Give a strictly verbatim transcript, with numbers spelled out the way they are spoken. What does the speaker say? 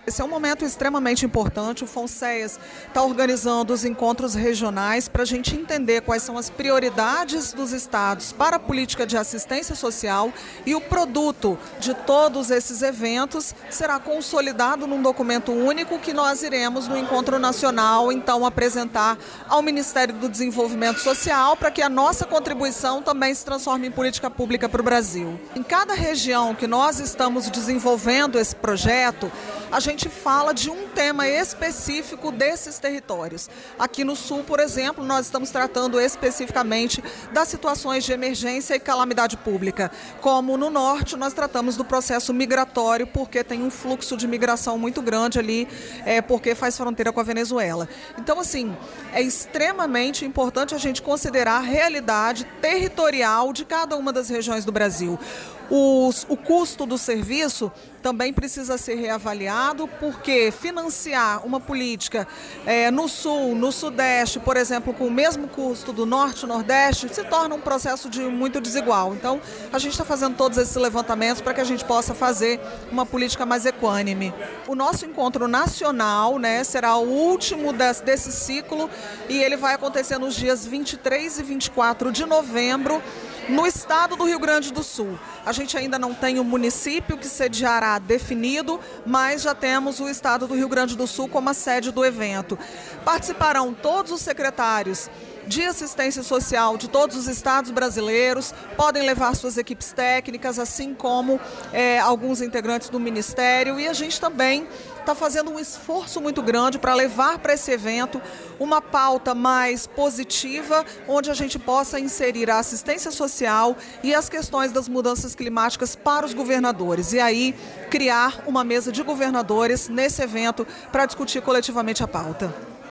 Esse é um momento extremamente importante. O FONSEAS está organizando os encontros regionais para a gente entender quais são as prioridades dos estados para a política de assistência social, e o produto de todos esses eventos será consolidado num documento único que nós iremos no encontro nacional então apresentar ao Ministério do Desenvolvimento Social, para que a nossa contribuição também se transforme em política pública para o Brasil. Em cada região que nós estamos desenvolvendo esse projeto, a gente fala de um tema específico desses territórios. Aqui no Sul, por exemplo, nós estamos tratando especificamente das situações de emergência e calamidade pública. Como no Norte, nós tratamos do processo migratório, porque tem um fluxo de migração muito grande ali, é, porque faz fronteira com a Venezuela. Então, assim, é extremamente importante a gente considerar a realidade territorial de cada uma das regiões do Brasil. Os, o custo do serviço também precisa ser reavaliado, porque financiar uma política é, no Sul, no Sudeste, por exemplo, com o mesmo custo do Norte e Nordeste, se torna um processo de muito desigual. Então, a gente está fazendo todos esses levantamentos para que a gente possa fazer uma política mais equânime. O nosso encontro nacional, né, será o último desse, desse ciclo, e ele vai acontecer nos dias vinte e três e vinte e quatro de novembro, no estado do Rio Grande do Sul. A gente ainda não tem o município que sediará definido, mas já temos o estado do Rio Grande do Sul como a sede do evento. Participarão todos os secretários de assistência social de todos os estados brasileiros, podem levar suas equipes técnicas, assim como é, alguns integrantes do Ministério, e a gente também está fazendo um esforço muito grande para levar para esse evento uma pauta mais positiva, onde a gente possa inserir a assistência social e as questões das mudanças climáticas para os governadores, e aí criar uma mesa de governadores nesse evento para discutir coletivamente a pauta.